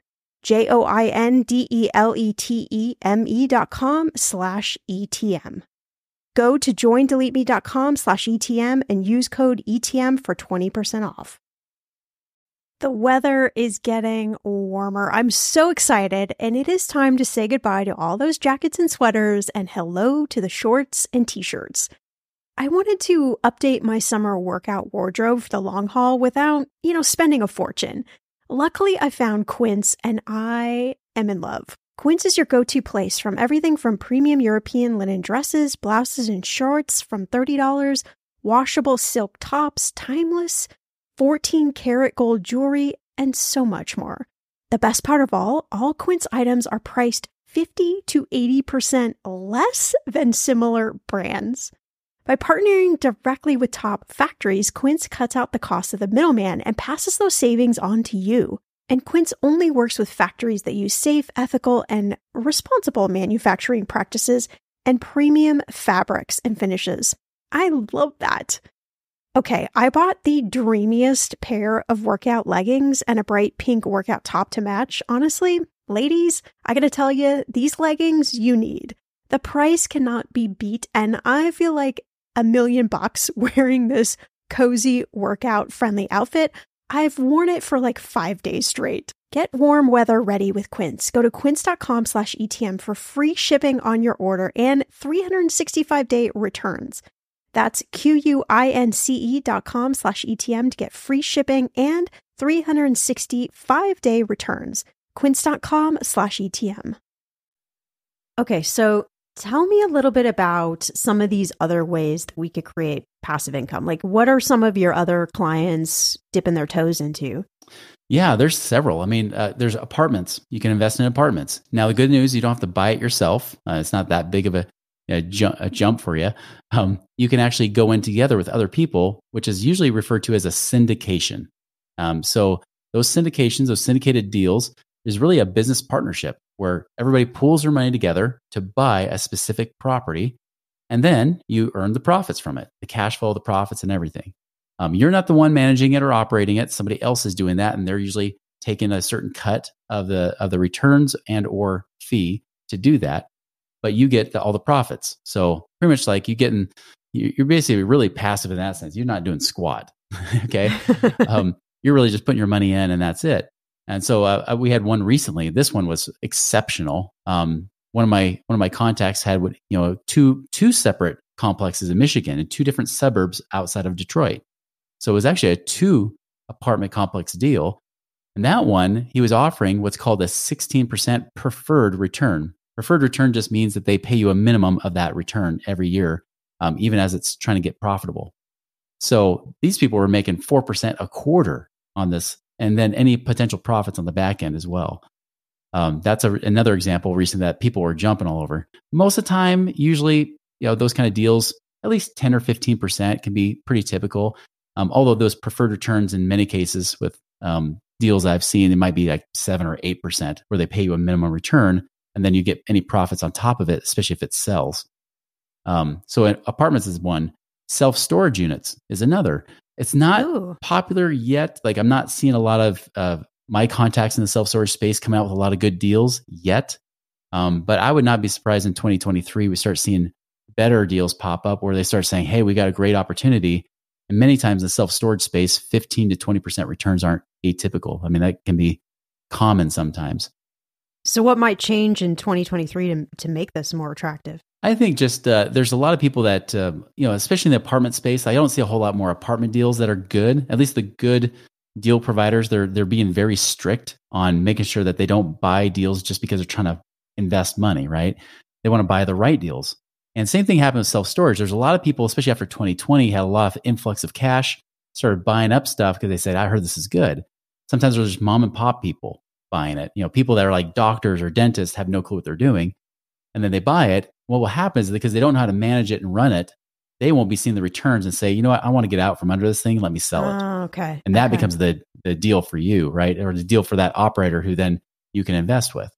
J-O-I-N-D-E-L-E-T-E-M-E dot com slash ETM. Go to joindeleteme.com slash ETM and use code E T M for twenty percent off. The weather is getting warmer. I'm so excited, and it is time to say goodbye to all those jackets and sweaters and hello to the shorts and t-shirts. I wanted to update my summer workout wardrobe for the long haul without, you know, spending a fortune. Luckily, I found Quince, and I am in love. Quince is your go-to place from everything from premium European linen dresses, blouses, and shorts from thirty dollars, washable silk tops, timeless fourteen karat gold jewelry, and so much more. The best part of all, all Quince items are priced fifty to eighty percent less than similar brands. By partnering directly with top factories, Quince cuts out the cost of the middleman and passes those savings on to you. And Quince only works with factories that use safe, ethical, and responsible manufacturing practices and premium fabrics and finishes. I love that. Okay, I bought the dreamiest pair of workout leggings and a bright pink workout top to match. Honestly, ladies, I gotta tell you, these leggings you need. The price cannot be beat, and I feel like a million bucks wearing this cozy workout-friendly outfit. I've worn it for like five days straight. Get warm weather ready with Quince. Go to quince.com slash ETM for free shipping on your order and three hundred sixty-five day returns. That's Q-U-I-N-C-E dot com slash ETM to get free shipping and three hundred sixty-five day returns. Quince.com slash ETM. Okay, so tell me a little bit about some of these other ways that we could create passive income. Like, what are some of your other clients dipping their toes into? Yeah, there's several. I mean, uh, there's apartments. You can invest in apartments. Now, the good news, you don't have to buy it yourself. Uh, it's not that big of a A, ju- a jump for you. Um, you can actually go in together with other people, which is usually referred to as a syndication. Um, so those syndications, those syndicated deals is really a business partnership where everybody pools their money together to buy a specific property. And then you earn the profits from it, the cash flow, the profits and everything. Um, you're not the one managing it or operating it. Somebody else is doing that. And they're usually taking a certain cut of the, of the returns and or fee to do that. But you get the, all the profits. So pretty much like you getting, you're basically really passive in that sense. You're not doing squat. Okay. um, you're really just putting your money in and that's it. And so uh, we had one recently. This one was exceptional. Um, one of my one of my contacts had you know two two separate complexes in Michigan in two different suburbs outside of Detroit. So it was actually a two apartment complex deal. And that one, he was offering what's called a sixteen percent preferred return. Preferred return just means that they pay you a minimum of that return every year, um, even as it's trying to get profitable. So these people were making four percent a quarter on this, and then any potential profits on the back end as well. Um, that's a, another example recently that people were jumping all over. Most of the time, usually, you know, those kind of deals, at least ten or fifteen percent can be pretty typical. Um, although those preferred returns in many cases with um, deals I've seen, it might be like seven or eight percent where they pay you a minimum return and then you get any profits on top of it, especially if it sells. Um, so apartments is one. Self-storage units is another. It's not Ooh. popular yet. Like I'm not seeing a lot of uh, my contacts in the self-storage space come out with a lot of good deals yet. Um, but I would not be surprised in twenty twenty-three, we start seeing better deals pop up where they start saying, hey, we got a great opportunity. And many times in the self-storage space, fifteen to twenty percent returns aren't atypical. I mean, that can be common sometimes. So what might change in twenty twenty-three to, to make this more attractive? I think just uh, there's a lot of people that, uh, you know, especially in the apartment space, I don't see a whole lot more apartment deals that are good. At least the good deal providers, they're they're being very strict on making sure that they don't buy deals just because they're trying to invest money, right? They want to buy the right deals. And same thing happened with self-storage. There's a lot of people, especially after twenty twenty, had a lot of influx of cash, started buying up stuff because they said, I heard this is good. Sometimes there's just mom and pop people buying it. You know, people that are like doctors or dentists have no clue what they're doing. And then they buy it. What will happen is because they don't know how to manage it and run it, they won't be seeing the returns and say, you know what, I want to get out from under this thing. Let me sell it. Oh, okay. And that okay. becomes the, the deal for you, right? Or the deal for that operator who then you can invest with.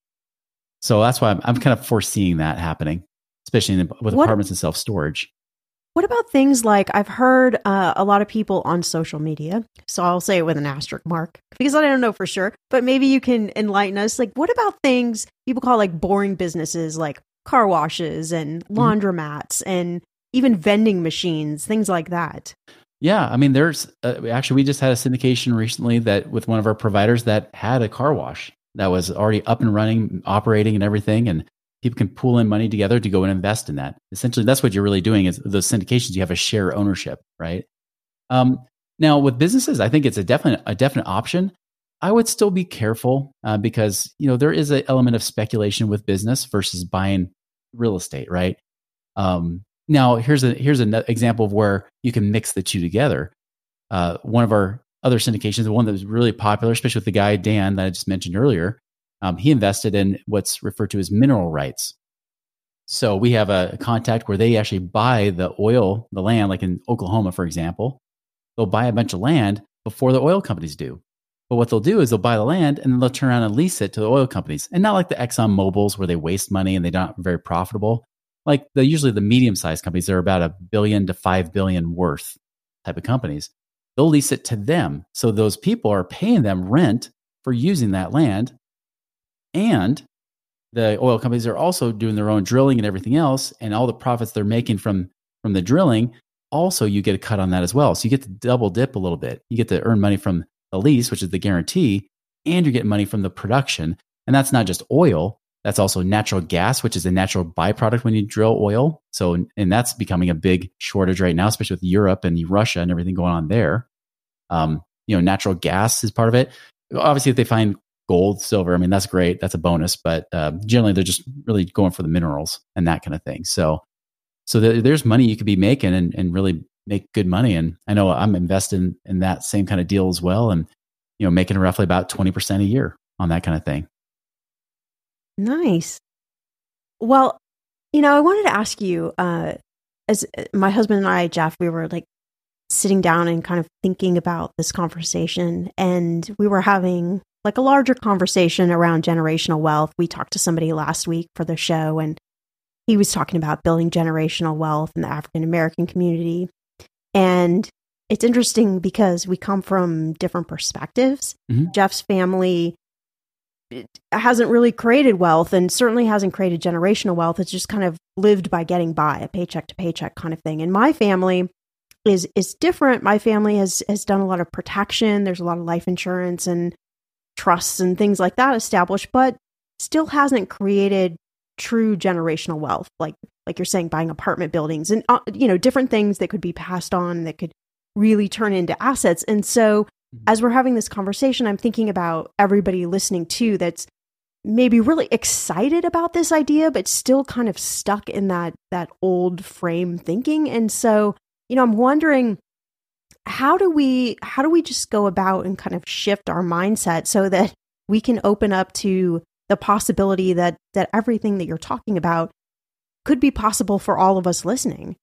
So that's why I'm, I'm kind of foreseeing that happening, especially in, with what, apartments and self-storage. What about things like I've heard uh, a lot of people on social media, so I'll say it with an asterisk mark because I don't know for sure, but maybe you can enlighten us. Like, what about things people call like boring businesses like car washes and laundromats mm-hmm. and even vending machines, things like that? Yeah. I mean, there's uh, actually, we just had a syndication recently that with one of our providers that had a car wash that was already up and running, operating and everything. And people can pool in money together to go and invest in that. Essentially, that's what you're really doing is those syndications, you have a share ownership, right? Um, now with businesses, I think it's a definite, a definite option. I would still be careful uh, because, you know, there is an element of speculation with business versus buying real estate, right? Um, now here's a, here's an example of where you can mix the two together. Uh, one of our other syndications, the one that was really popular, especially with the guy, Dan, that I just mentioned earlier, Um, he invested in what's referred to as mineral rights. So we have a, a contact where they actually buy the oil, the land, like in Oklahoma, for example. They'll buy a bunch of land before the oil companies do. But what they'll do is they'll buy the land and then they'll turn around and lease it to the oil companies. And not like the Exxon Mobils where they waste money and they're not very profitable. Like the usually the medium-sized companies, they're about a billion to five billion worth type of companies. They'll lease it to them. So those people are paying them rent for using that land. And the oil companies are also doing their own drilling and everything else. And all the profits they're making from, from the drilling, also you get a cut on that as well. So you get to double dip a little bit. You get to earn money from the lease, which is the guarantee, and you're getting money from the production. And that's not just oil. That's also natural gas, which is a natural byproduct when you drill oil. So, and that's becoming a big shortage right now, especially with Europe and Russia and everything going on there. Um, you know, natural gas is part of it. Obviously, if they find gold, silver, I mean, that's great. That's a bonus. But uh, generally, they're just really going for the minerals and that kind of thing. So so th- there's money you could be making and, and really make good money. And I know I'm invested in, in that same kind of deal as well. And, you know, making roughly about twenty percent a year on that kind of thing. Nice. Well, you know, I wanted to ask you, uh, as my husband and I, Jeff, we were like sitting down and kind of thinking about this conversation, and we were having like a larger conversation around generational wealth. We talked to somebody last week for the show, and he was talking about building generational wealth in the African American community. And it's interesting because we come from different perspectives. Mm-hmm. Jeff's family hasn't really created wealth, and certainly hasn't created generational wealth. It's just kind of lived by getting by, a paycheck to paycheck kind of thing. And my family is is different. My family has has done a lot of protection. There's a lot of life insurance and trusts and things like that established, but still hasn't created true generational wealth, like like you're saying, buying apartment buildings and uh, you know, different things that could be passed on that could really turn into assets. And so as we're having this conversation, I'm thinking about everybody listening too that's maybe really excited about this idea, but still kind of stuck in that that old frame thinking. And so, you know, I'm wondering, how do we how do we just go about and kind of shift our mindset so that we can open up to the possibility that that everything that you're talking about could be possible for all of us listening?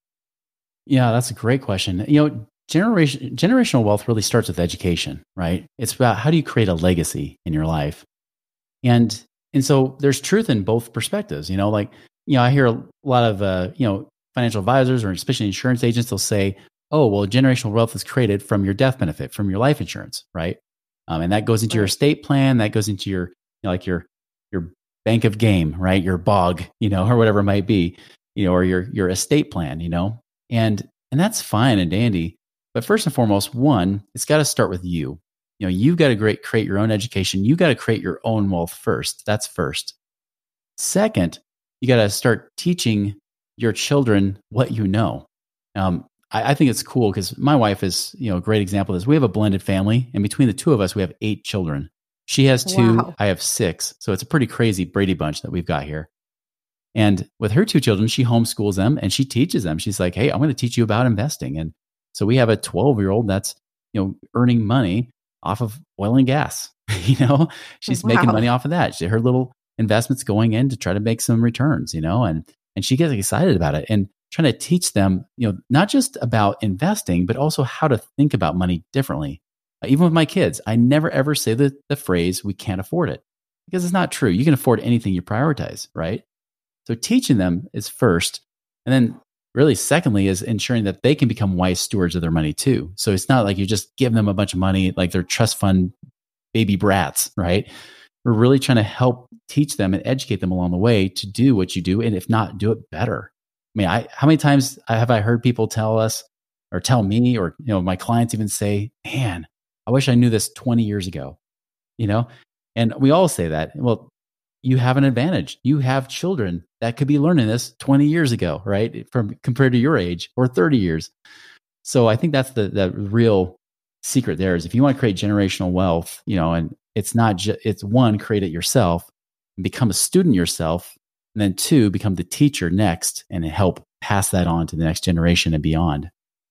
Yeah, that's a great question. You know, generation generational wealth really starts with education, right? It's about how do you create a legacy in your life. And and so there's truth in both perspectives, you know, like, you know, I hear a lot of uh, you know, financial advisors or especially insurance agents, they'll say, "Oh, well, generational wealth is created from your death benefit, from your life insurance," right? Um, and that goes into right. your estate plan, that goes into your, you know, like your your bank of game, right? Your B O G, you know, or whatever it might be, you know, or your your estate plan, you know, and and that's fine and dandy. But first and foremost, one, it's got to start with you. You know, you've got to great, create your own education. You got to create your own wealth first. That's first. Second, you got to start teaching your children what you know. Um, I, I think it's cool because my wife is, you know, a great example of this. We have a blended family, and between the two of us, we have eight children. She has two, wow. I have six. So it's a pretty crazy Brady Bunch that we've got here. And with her two children, she homeschools them and she teaches them. She's like, "Hey, I'm going to teach you about investing." And so we have a twelve-year-old that's, you know, earning money off of oil and gas. You know, she's wow. making money off of that. She, her little investments going in to try to make some returns, you know, and and she gets excited about it and trying to teach them, you know, not just about investing, but also how to think about money differently. Uh, even with my kids, I never ever say the, the phrase, "we can't afford it," because it's not true. You can afford anything you prioritize, right? So teaching them is first. And then really secondly is ensuring that they can become wise stewards of their money too. So it's not like you just give them a bunch of money like they're trust fund baby brats, right? We're really trying to help teach them and educate them along the way to do what you do. And if not, do it better. I mean, I, how many times have I heard people tell us or tell me, or, you know, my clients even say, "Man, I wish I knew this twenty years ago," you know? And we all say that. Well, you have an advantage. You have children that could be learning this twenty years ago, right? From compared to your age, or thirty years. So I think that's the, the real secret there is if you want to create generational wealth, you know, and it's not just, it's one, create it yourself and become a student yourself. And then two, become the teacher next and help pass that on to the next generation and beyond.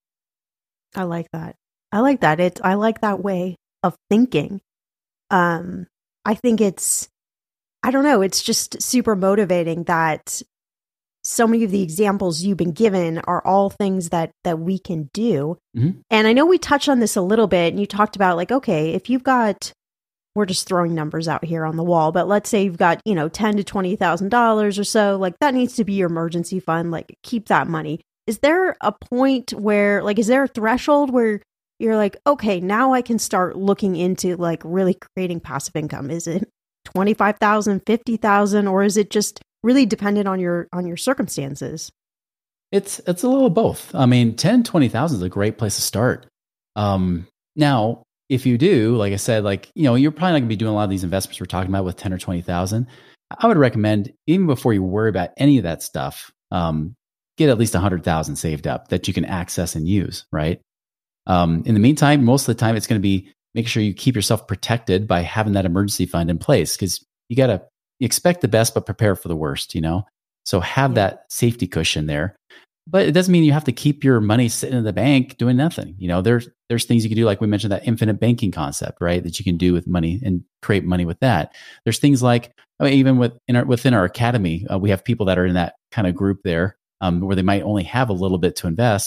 I like that. I like that. It's, I like that way of thinking. Um, I think it's, I don't know, it's just super motivating that so many of the examples you've been given are all things that that we can do. Mm-hmm. And I know we touched on this a little bit, and you talked about like, okay, if you've got, we're just throwing numbers out here on the wall, but let's say you've got, you know, ten to twenty thousand dollars or so, like that needs to be your emergency fund, like keep that money. Is there a point where, like, is there a threshold where you're like, okay, now I can start looking into like really creating passive income? Is it twenty-five thousand, fifty thousand, or is it just really dependent on your on your circumstances? It's it's a little of both. I mean, ten, twenty thousand is a great place to start. Um, now, if you do, like I said, like, you know, you're probably not going to be doing a lot of these investments we're talking about with ten or twenty thousand. I would recommend, even before you worry about any of that stuff, um, get at least one hundred thousand saved up that you can access and use, right? Um, in the meantime, most of the time, it's going to be making sure you keep yourself protected by having that emergency fund in place, because you got to expect the best, but prepare for the worst, you know? So have yeah. that safety cushion there. But it doesn't mean you have to keep your money sitting in the bank doing nothing. You know, there's there's things you can do, like we mentioned, that infinite banking concept, right? That you can do with money and create money with that. There's things like, I mean, even with, in our, within our academy, uh, we have people that are in that kind of group there, um, where they might only have a little bit to invest.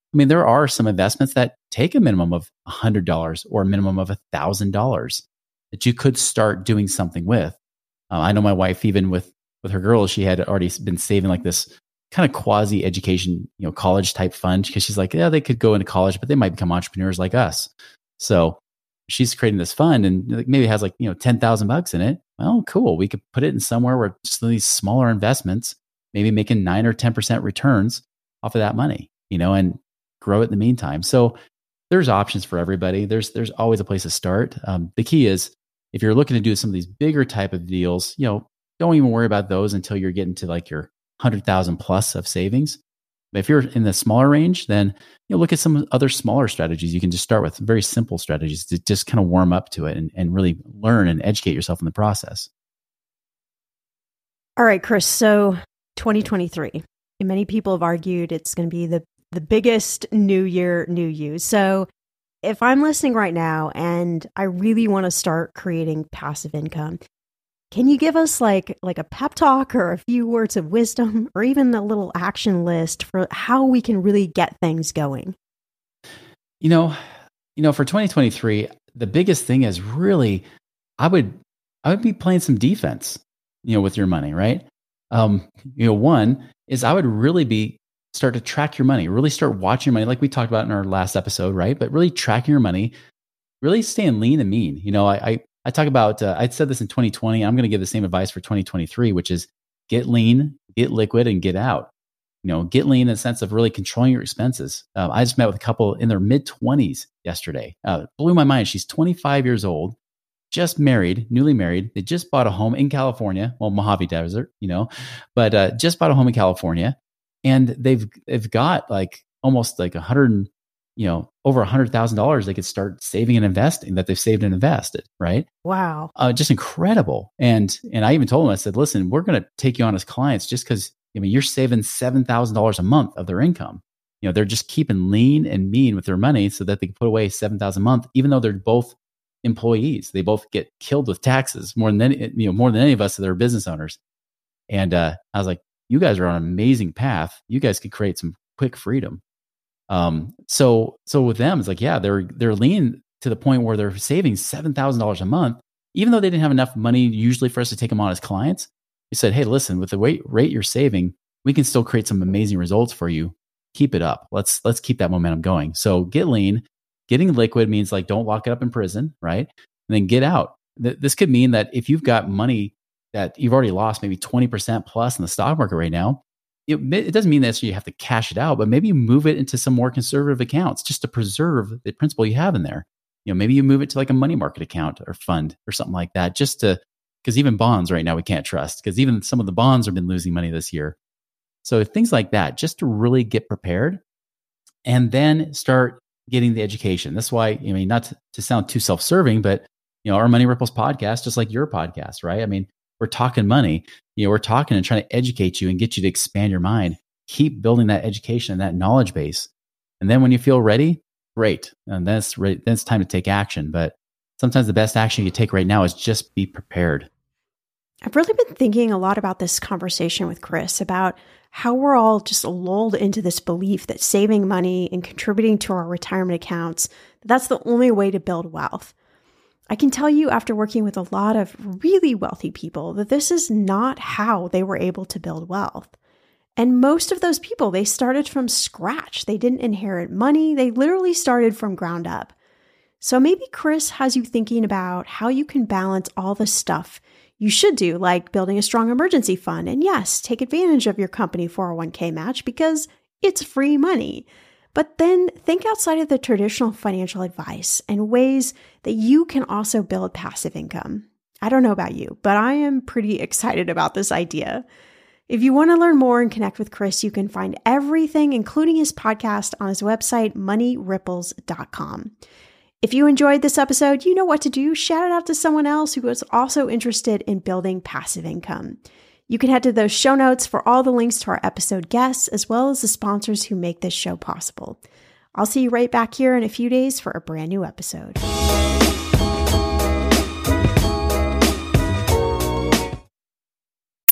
I mean, there are some investments that take a minimum of one hundred dollars or a minimum of one thousand dollars that you could start doing something with. Uh, I know my wife, even with, with her girls, she had already been saving like this kind of quasi education, you know, college type fund, because she's like, yeah, they could go into college, but they might become entrepreneurs like us. So she's creating this fund and maybe it has like, you know, ten thousand bucks in it. Well, cool. We could put it in somewhere where just these smaller investments, maybe making nine or ten percent returns off of that money, you know, and grow it in the meantime. So there's options for everybody. There's, there's always a place to start. Um, the key is if you're looking to do some of these bigger type of deals, you know, don't even worry about those until you're getting to like your one hundred thousand plus of savings. But if you're in the smaller range, then you know, look at some other smaller strategies you can just start with, very simple strategies to just kind of warm up to it and, and really learn and educate yourself in the process. All right, Chris. So twenty twenty-three, and many people have argued it's going to be the, the biggest new year, new you. So if I'm listening right now and I really want to start creating passive income, can you give us like like a pep talk or a few words of wisdom or even a little action list for how we can really get things going? You know, you know, for twenty twenty-three, the biggest thing is really, I would, I would be playing some defense, you know, with your money, right? Um, you know, one is I would really be start to track your money, really start watching your money, like we talked about in our last episode, right? But really tracking your money, really staying lean and mean. You know, I, I I talk about, uh, I said this in twenty twenty, I'm going to give the same advice for twenty twenty-three, which is get lean, get liquid, and get out. You know, get lean in the sense of really controlling your expenses. Uh, I just met with a couple in their mid twenties yesterday. Uh, blew my mind. She's twenty-five years old, just married, newly married. They just bought a home in California, well, Mojave Desert, you know, but uh, just bought a home in California. And they've they've got like almost like a hundred, you know, over a hundred thousand dollars they could start saving and investing that they've saved and invested, right? Wow. Uh, just incredible. And and I even told them, I said, listen, we're going to take you on as clients just because, I mean, you're saving seven thousand dollars a month of their income. You know, they're just keeping lean and mean with their money so that they can put away seven thousand dollars a month, even though they're both employees. They both get killed with taxes more than any, you know, more than any of us that are business owners. And uh, I was like, you guys are on an amazing path. You guys could create some quick freedom. Um, so, so with them, it's like, yeah, they're, they're lean to the point where they're saving seven thousand dollars a month, even though they didn't have enough money usually for us to take them on as clients. We said, hey, listen, with the rate, rate you're saving, we can still create some amazing results for you. Keep it up. Let's, let's keep that momentum going. So get lean. Getting liquid means like, don't lock it up in prison, right? And then get out. Th- this could mean that if you've got money that you've already lost maybe twenty percent plus in the stock market right now, it, it doesn't mean that you have to cash it out, but maybe you move it into some more conservative accounts just to preserve the principal you have in there. You know, maybe you move it to like a money market account or fund or something like that, just to, because even bonds right now we can't trust, because even some of the bonds have been losing money this year. So things like that, just to really get prepared and then start getting the education. That's why, I mean, not to, to sound too self-serving, but you know, our Money Ripples podcast, just like your podcast, right? I mean, we're talking money, you know, we're talking and trying to educate you and get you to expand your mind. Keep building that education and that knowledge base. And then when you feel ready, great. And then it's, re- then it's time to take action. But sometimes the best action you take right now is just be prepared. I've really been thinking a lot about this conversation with Chris about how we're all just lulled into this belief that saving money and contributing to our retirement accounts, that's the only way to build wealth. I can tell you after working with a lot of really wealthy people that this is not how they were able to build wealth. And most of those people, they started from scratch. They didn't inherit money. They literally started from ground up. So maybe Chris has you thinking about how you can balance all the stuff you should do, like building a strong emergency fund. And yes, take advantage of your company four oh one k match because it's free money. But then think outside of the traditional financial advice and ways that you can also build passive income. I don't know about you, but I am pretty excited about this idea. If you want to learn more and connect with Chris, you can find everything, including his podcast, on his website, money ripples dot com. If you enjoyed this episode, you know what to do. Shout it out to someone else who is also interested in building passive income. You can head to those show notes for all the links to our episode guests, as well as the sponsors who make this show possible. I'll see you right back here in a few days for a brand new episode.